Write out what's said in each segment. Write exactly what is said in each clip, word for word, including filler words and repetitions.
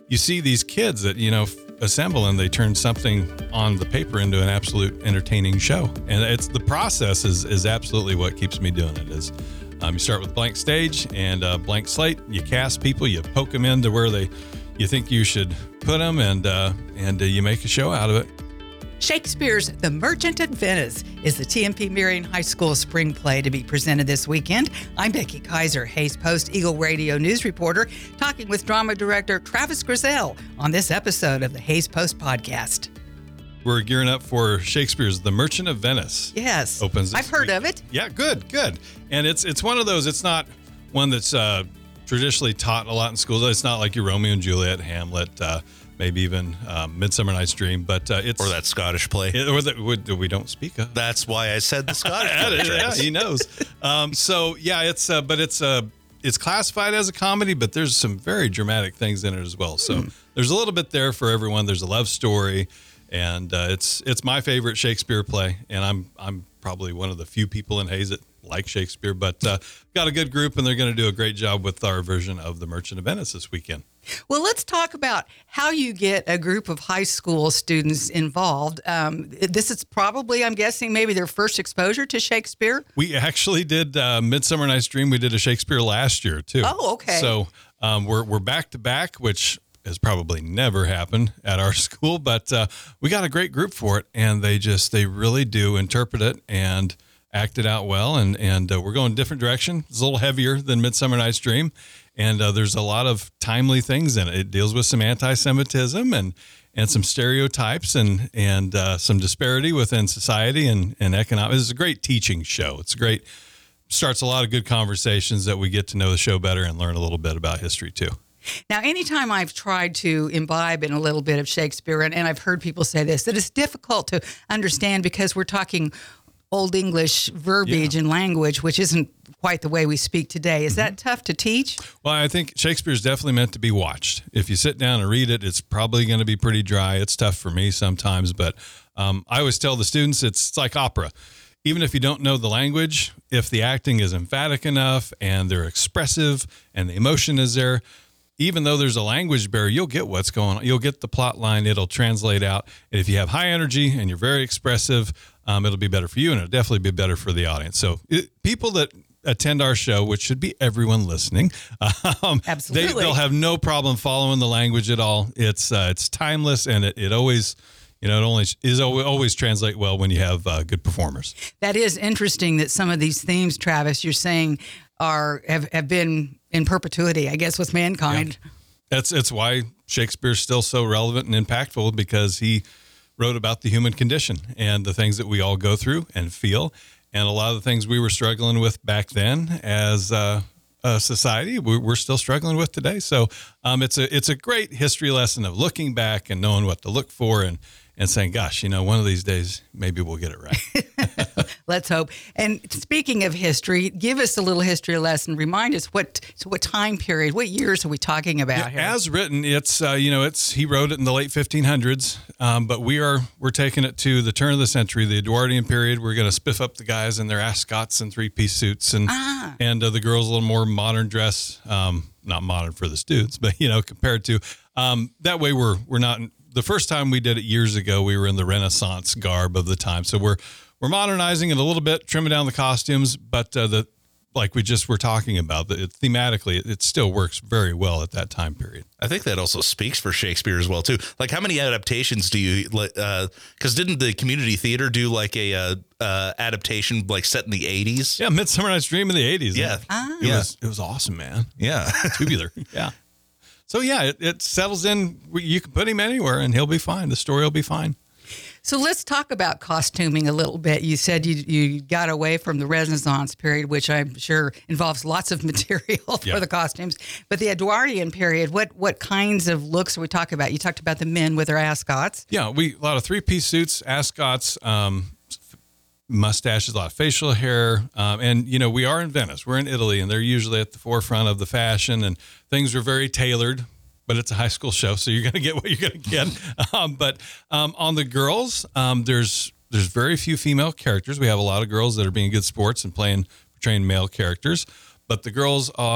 you see these kids that, you know, assemble and they turn something on the paper into an absolute entertaining show. And it's the process is, is absolutely what keeps me doing it is um, you start with blank stage and a blank slate. You cast people, you poke them into where they, you think you should put them and, uh, and uh, you make a show out of it. Shakespeare's The Merchant of Venice is the T M P Marion High School spring play to be presented this weekend. I'm Becky Kaiser, Hays Post Eagle Radio news reporter, talking with drama director Travis Griselle on this episode of the Hays Post podcast. We're gearing up for Shakespeare's The Merchant of Venice. Yes. Opens this I've heard week. of it. Yeah, good, good. And it's it's one of those, it's not one that's uh, traditionally taught a lot in schools. It's not like your Romeo and Juliet, Hamlet, uh, maybe even um, Midsummer Night's Dream, but uh, it's... Or that Scottish play. It, or that we, we don't speak of. That's why I said the Scottish play. Yeah, he knows. Um, so, yeah, it's uh, but it's uh, it's classified as a comedy, but there's some very dramatic things in it as well. So mm. there's a little bit there for everyone. There's a love story, and uh, it's it's my favorite Shakespeare play, and I'm I'm probably one of the few people in Hays that like Shakespeare, but uh, got a good group, and they're going to do a great job with our version of The Merchant of Venice this weekend. Well, let's talk about how you get a group of high school students involved. Um, this is probably, I'm guessing, maybe their first exposure to Shakespeare. We actually did uh, Midsummer Night's Dream. We did a Shakespeare last year, too. Oh, okay. So um, we're we're back to back, which has probably never happened at our school, but uh, we got a great group for it, and they just, they really do interpret it and act it out well, and, and uh, we're going a different direction. It's a little heavier than Midsummer Night's Dream. And uh, there's a lot of timely things in it. It deals with some anti-Semitism and and some stereotypes and and uh, some disparity within society and, and economics. It's a great teaching show. It's a great, starts a lot of good conversations that we get to know the show better and learn a little bit about history too. Now, anytime I've tried to imbibe in a little bit of Shakespeare, and, and I've heard people say this, that it's difficult to understand because we're talking Old English verbiage yeah. and language, which isn't quite the way we speak today. Is mm-hmm. that tough to teach? Well, I think Shakespeare's definitely meant to be watched. If you sit down and read it, it's probably going to be pretty dry. It's tough for me sometimes, but um, I always tell the students it's, it's like opera. Even if you don't know the language, if the acting is emphatic enough and they're expressive and the emotion is there, even though there's a language barrier, you'll get what's going on. You'll get the plot line. It'll translate out. And if you have high energy and you're very expressive, um, it'll be better for you, and it'll definitely be better for the audience. So it, people that attend our show, which should be everyone listening, um, absolutely, they, they'll have no problem following the language at all. It's uh, it's timeless, and it, it always, you know, it only is always, always translate well when you have uh, good performers. That is interesting that some of these themes, Travis, you're saying are have, have been in perpetuity, I guess, with mankind. Yeah. That's it's why Shakespeare's still so relevant and impactful, because he wrote about the human condition and the things that we all go through and feel. And a lot of the things we were struggling with back then as uh, a society, we're still struggling with today. So um, it's a it's a great history lesson of looking back and knowing what to look for and and saying, gosh, you know, one of these days, maybe we'll get it right. Let's hope. And speaking of history, give us a little history lesson. Remind us what so what time period, what years are we talking about yeah, here? As written, it's, uh, you know, it's he wrote it in the late fifteen hundreds, um, but we are, we're taking it to the turn of the century, the Edwardian period. We're going to spiff up the guys in their ascots and three-piece suits, and ah. and uh, the girls a little more modern dress, um, not modern for the students, but, you know, compared to, um, that way we're, we're not, the first time we did it years ago, we were in the Renaissance garb of the time. So we're, we're modernizing it a little bit, trimming down the costumes, but uh, the, like we just were talking about, the, it, thematically, it, it still works very well at that time period. I think that also speaks for Shakespeare as well, too. Like, how many adaptations do you, uh, cause didn't the community theater do like a, uh, uh, adaptation, like set in the eighties? Yeah. Midsummer Night's Dream in the eighties. Yeah. Ah. It yeah. was, it was awesome, man. Yeah. Tubular. Yeah. So yeah, it, it settles in. You can put him anywhere and he'll be fine. The story will be fine. So let's talk about costuming a little bit. You said you you got away from the Renaissance period, which I'm sure involves lots of material for yeah. the costumes. But the Edwardian period, what what kinds of looks are we talking about? You talked about the men with their ascots. Yeah, we a lot of three-piece suits, ascots, um, mustaches, a lot of facial hair. Um, and, you know, we are in Venice. We're in Italy, and they're usually at the forefront of the fashion, and things are very tailored. But it's a high school show, so you're going to get what you're going to get. Um, but um, on the girls, um, there's there's very few female characters. We have a lot of girls that are being good sports and playing portraying male characters. But the girls, um,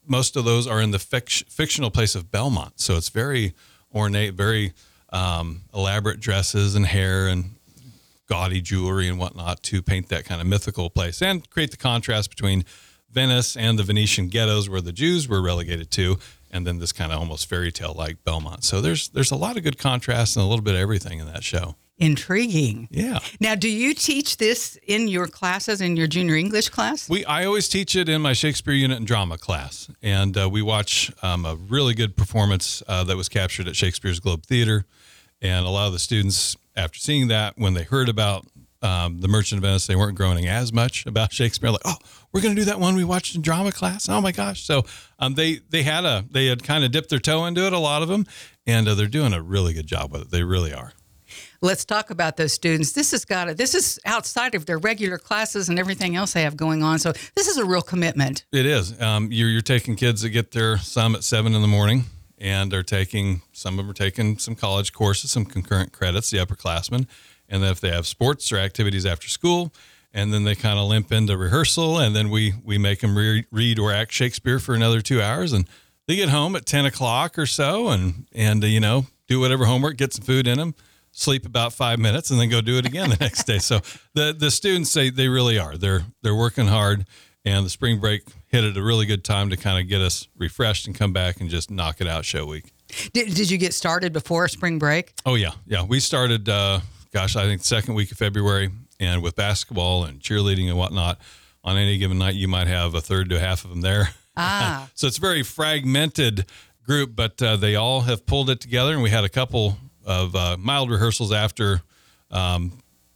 most of those are in the fic- fictional place of Belmont. So it's very ornate, very um, elaborate dresses and hair and gaudy jewelry and whatnot to paint that kind of mythical place and create the contrast between Venice and the Venetian ghettos where the Jews were relegated to, and then this kind of almost fairy tale like Belmont. So there's there's a lot of good contrast and a little bit of everything in that show. Intriguing. Yeah. Now, do you teach this in your classes, in your junior English class? We I always teach it in my Shakespeare unit and drama class, and uh, we watch um, a really good performance uh, that was captured at Shakespeare's Globe Theater, and a lot of the students, after seeing that, when they heard about um, the Merchant of Venice, they weren't groaning as much about Shakespeare. Like, oh, we're going to do that one we watched in drama class. Oh my gosh! So um, they they had a they had kind of dipped their toe into it, a lot of them, and uh, they're doing a really good job with it. They really are. Let's talk about those students. This has got to, this is outside of their regular classes and everything else they have going on. So this is a real commitment. It is. Um, you're, you're taking kids that get there some at seven in the morning, and they're taking, some of them are taking some college courses, some concurrent credits, the upperclassmen. And then if they have sports or activities after school, and then they kind of limp into rehearsal, and then we, we make them re- read or act Shakespeare for another two hours. And they get home at ten o'clock or so and, and uh, you know, do whatever homework, get some food in them, sleep about five minutes, and then go do it again the next day. So the the students say they really are. They're they're working hard, and the spring break hit at a really good time to kind of get us refreshed and come back and just knock it out show week. Did, did you get started before spring break? Oh yeah, yeah. We started, uh, gosh, I think the second week of February, and with basketball and cheerleading and whatnot, on any given night you might have a third to a half of them there. Ah, so it's a very fragmented group, but uh, they all have pulled it together, and we had a couple of uh, mild rehearsals after um,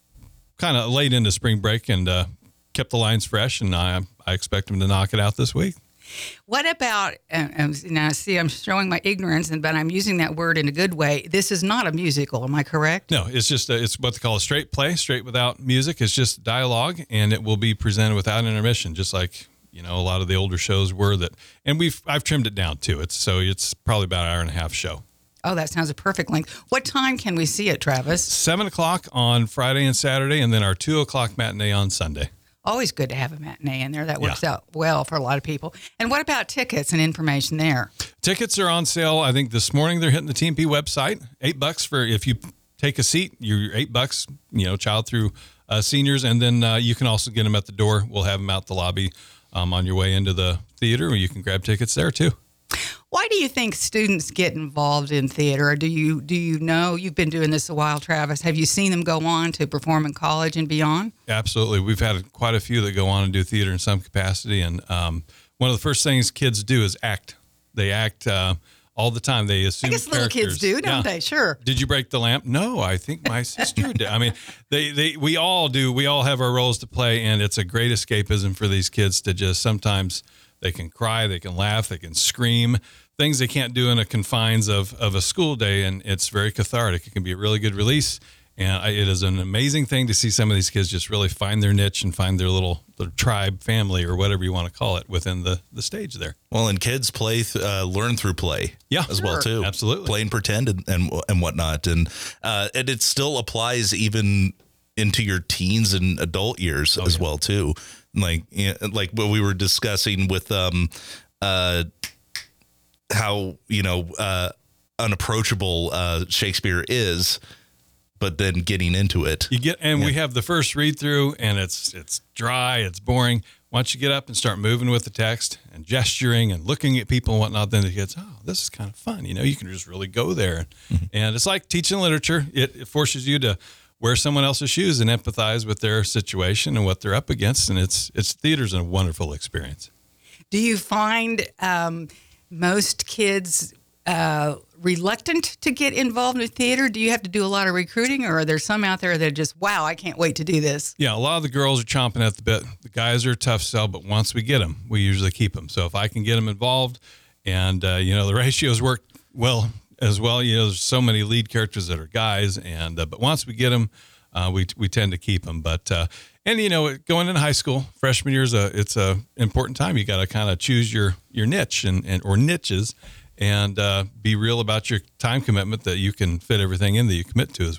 kind of late into spring break, and uh, kept the lines fresh, and I, I expect them to knock it out this week. what about, uh, um, now see, I'm showing my ignorance, and but I'm using that word in a good way. This is not a musical, am I correct? No, it's just, a, it's what they call a straight play, straight without music. It's just dialogue, and it will be presented without intermission, just like, you know, a lot of the older shows were that, and we've, I've trimmed it down too. It's, so it's probably about an hour and a half show. Oh, that sounds a perfect length. What time can we see it, Travis? Seven o'clock on Friday and Saturday, and then our two o'clock matinee on Sunday. Always good to have a matinee in there. That works Yeah. out well for a lot of people. And what about tickets and information there? Tickets are on sale. I think this morning they're hitting the T M P website. Eight bucks for if you take a seat. You're eight bucks. You know, child through uh, seniors, and then uh, you can also get them at the door. We'll have them out the lobby um, on your way into the theater, where you can grab tickets there too. Why do you think students get involved in theater? Or do you do you know, you've been doing this a while, Travis, have you seen them go on to perform in college and beyond? Absolutely. We've had quite a few that go on and do theater in some capacity. And um, one of the first things kids do is act. They act uh, all the time. They assume I guess little kids characters. do, don't Yeah. they? Sure. Did you break the lamp? No, I think my sister did. I mean, they, they, we all do. We all have our roles to play, and it's a great escapism for these kids to just, sometimes they can cry, they can laugh, they can scream, things they can't do in the confines of, of a school day. And it's very cathartic. It can be a really good release. And I, it is an amazing thing to see some of these kids just really find their niche and find their little their tribe, family, or whatever you want to call it within the, the stage there. Well, and kids play, th- uh, learn through play, Yeah. as well Sure. too. Absolutely. Play and pretend and and, and whatnot, and uh, and it still applies even into your teens and adult years Oh, as yeah. well too. Like you know, like what we were discussing with um uh how you know uh unapproachable uh Shakespeare is, but then getting into it. You get, and we have the first read through, and it's it's dry, it's boring. Once you get up and start moving with the text and gesturing and looking at people and whatnot, then it gets, oh, this is kind of fun. You know, you can just really go there. Mm-hmm. And it's like teaching literature. It, it forces you to wear someone else's shoes and empathize with their situation and what they're up against. And it's it's theater's a wonderful experience. Do you find um, most kids uh, reluctant to get involved in theater? Do you have to do a lot of recruiting, or are there some out there that just, wow, I can't wait to do this? Yeah, a lot of the girls are chomping at the bit. The guys are a tough sell, but once we get them, we usually keep them. So if I can get them involved, and uh, you know the ratios work well as well. You know, there's so many lead characters that are guys, and uh, but once we get them, uh, we we tend to keep them. But uh, and you know, going into high school, freshman year is a it's a important time. You got to kind of choose your your niche and, and or niches, and uh, be real about your time commitment that you can fit everything in that you commit to as well.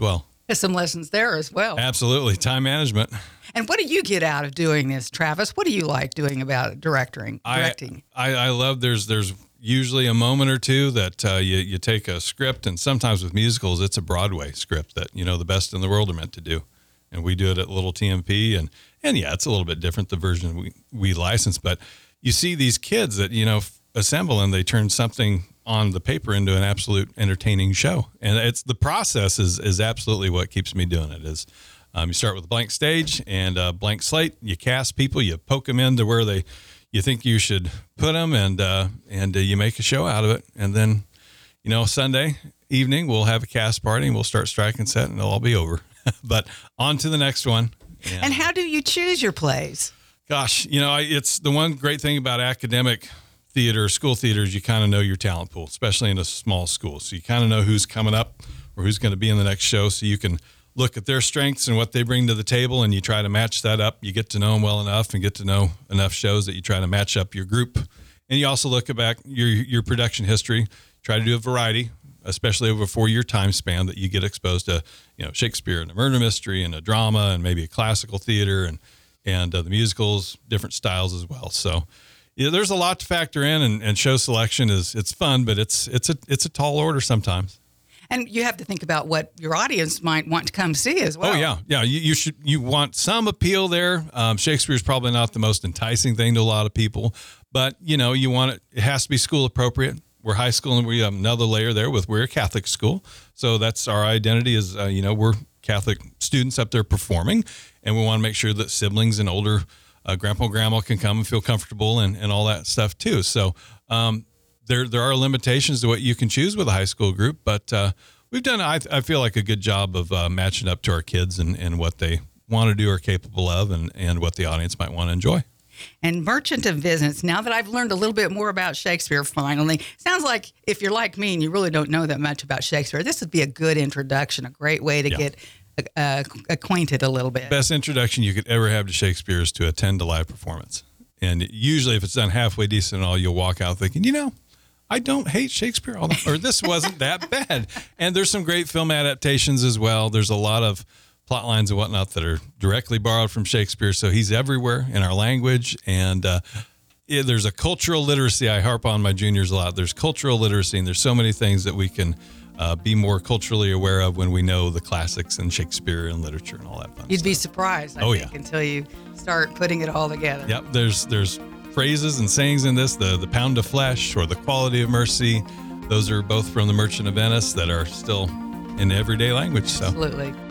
There's some lessons there as well. Absolutely. Time management. And what do you get out of doing this, Travis? What do you like doing about directing? Directing. I, I, I love there's there's usually a moment or two that uh, you you take a script, and sometimes with musicals it's a Broadway script that you know the best in the world are meant to do, and we do it at Little T M P, and and yeah, it's a little bit different the version we we license, but you see these kids that you know assemble and they turn something on the paper into an absolute entertaining show. And it's the process is, is absolutely what keeps me doing it is, um, you start with a blank stage and a blank slate, you cast people, you poke them into where they, you think you should put them and, uh, and uh, you make a show out of it. And then, you know, Sunday evening, we'll have a cast party and we'll start striking set and it'll all be over, but on to the next one. And, and how do you choose your plays? Gosh, you know, I, it's the one great thing about academic theater, school theaters, you kind of know your talent pool, especially in a small school. So you kind of know who's coming up or who's going to be in the next show. So you can look at their strengths and what they bring to the table and you try to match that up. You get to know them well enough and get to know enough shows that you try to match up your group. And you also look back your, your production history, try to do a variety, especially over a four year time span that you get exposed to, you know, Shakespeare and a murder mystery and a drama and maybe a classical theater and, and uh, the musicals, different styles as well. So, yeah, there's a lot to factor in, and, and show selection is it's fun, but it's it's a it's a tall order sometimes. And you have to think about what your audience might want to come see as well. Oh yeah, yeah. You, you should you want some appeal there. Um, Shakespeare's probably not the most enticing thing to a lot of people, but you know you want it. It has to be school appropriate. We're high school, and we have another layer there with we're a Catholic school, so that's our identity. Is uh, you know we're Catholic students up there performing, and we want to make sure that siblings and older. Uh, grandpa and grandma can come and feel comfortable and, and all that stuff too. So um, there there are limitations to what you can choose with a high school group, but uh, we've done, I, I feel like, a good job of uh, matching up to our kids and, and what they want to do, are capable of, and, and what the audience might want to enjoy. And Merchant of Venice, now that I've learned a little bit more about Shakespeare finally, sounds like if you're like me and you really don't know that much about Shakespeare, this would be a good introduction, a great way to yeah. get Uh, acquainted a little bit. Best introduction you could ever have to Shakespeare is to attend a live performance. And usually if it's done halfway decent and all, you'll walk out thinking, you know, I don't hate Shakespeare all that, or this wasn't that bad. And there's some great film adaptations as well. There's a lot of plot lines and whatnot that are directly borrowed from Shakespeare. So he's everywhere in our language. And uh, yeah, there's a cultural literacy. I harp on my juniors a lot. There's cultural literacy, and there's so many things that we can Uh, be more culturally aware of when we know the classics and Shakespeare and literature and all that fun You'd stuff. be surprised, I oh, think, yeah. until you start putting it all together. Yep, there's there's phrases and sayings in this, the the pound of flesh or the quality of mercy. Those are both from the Merchant of Venice that are still in everyday language. So. Absolutely.